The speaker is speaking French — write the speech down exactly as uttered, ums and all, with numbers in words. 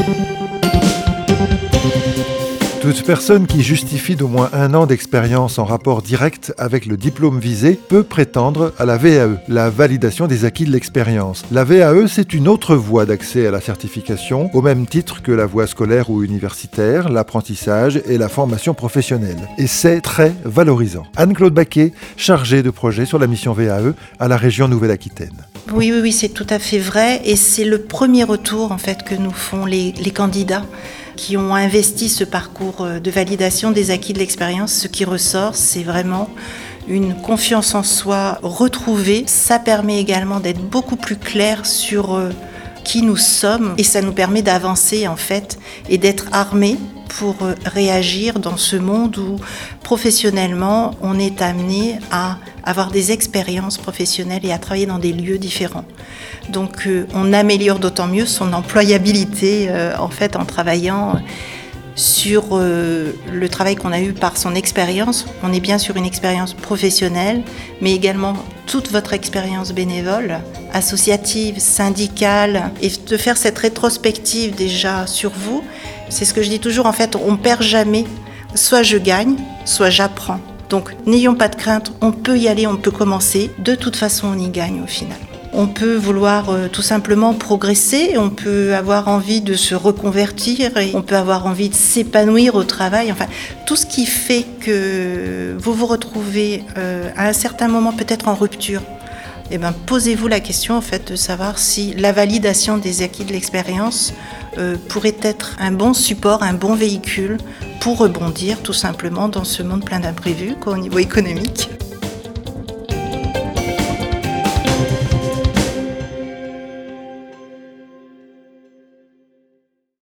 Toute personne qui justifie d'au moins un an d'expérience en rapport direct avec le diplôme visé peut prétendre à la V A E, la validation des acquis de l'expérience. La V A E, c'est une autre voie d'accès à la certification, au même titre que la voie scolaire ou universitaire, l'apprentissage et la formation professionnelle. Et c'est très valorisant. Anne-Claude Baquet, chargée de projet sur la mission V A E à la région Nouvelle-Aquitaine. Oui, oui, oui, c'est tout à fait vrai. Et c'est le premier retour en fait, que nous font les, les candidats qui ont investi ce parcours de validation des acquis de l'expérience. Ce qui ressort, c'est vraiment une confiance en soi retrouvée. Ça permet également d'être beaucoup plus clair sur qui nous sommes et ça nous permet d'avancer en fait et d'être armés pour réagir dans ce monde où professionnellement on est amené à avoir des expériences professionnelles et à travailler dans des lieux différents. Donc euh, on améliore d'autant mieux son employabilité euh, en fait en travaillant sur euh, le travail qu'on a eu par son expérience. On est bien sur une expérience professionnelle, mais également toute votre expérience bénévole, associative, syndicale, et de faire cette rétrospective déjà sur vous. C'est ce que je dis toujours, en fait, on ne perd jamais. Soit je gagne, soit j'apprends. Donc n'ayons pas de crainte, on peut y aller, on peut commencer. De toute façon, on y gagne au final. On peut vouloir euh, tout simplement progresser, on peut avoir envie de se reconvertir, et on peut avoir envie de s'épanouir au travail. Enfin, tout ce qui fait que vous vous retrouvez euh, à un certain moment peut-être en rupture. Eh ben, posez-vous la question en fait, de savoir si la validation des acquis de l'expérience euh, pourrait être un bon support, un bon véhicule pour rebondir tout simplement dans ce monde plein d'imprévus, quoi, au niveau économique.